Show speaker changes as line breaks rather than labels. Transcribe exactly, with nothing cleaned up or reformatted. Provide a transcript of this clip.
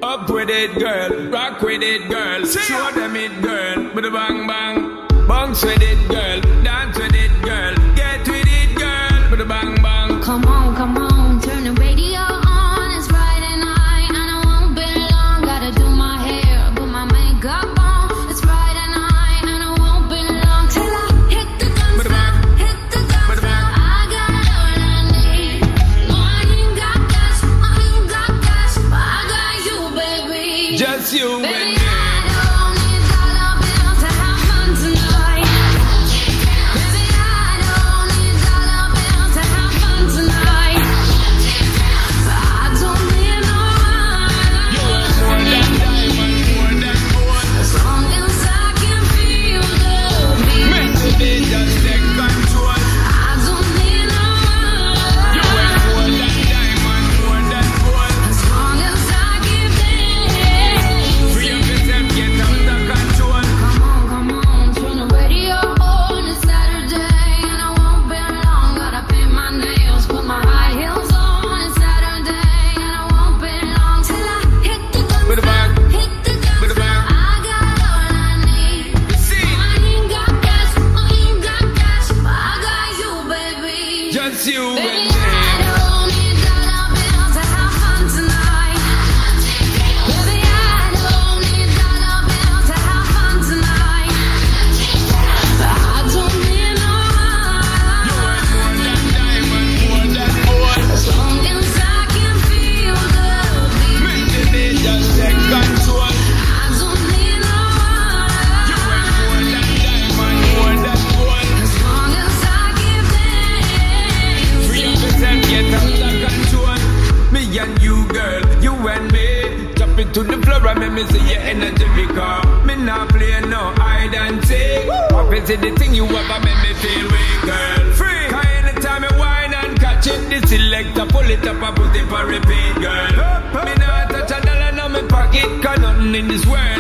Up with it, girl. Rock with it, girl. Show them it, girl. With a bang bang. Bounce with it, girl. Dance with it, girl. Get with it, girl. With a bang bang.
Come on, come on. Turn the radio on. It's Friday night and I won't be long. Gotta do my hair, put my makeup on. It's Friday night and I won't be long till I hit the dance floor. Hit the dance floor. I got all I need. No, I ain't got cash. I ain't got cash, but I got you, baby.
Just you,
baby.
baby. Just you and me. And you, girl, you and me, jump into the floor and make me see your energy because me not play no hide and seek. What is it the thing you ever make me feel weak, girl? Free. Cause anytime I whine and catch it, the selector pull it up and put it for repeat, girl. Me not touch a dollar in my pocket, cause nothing in this world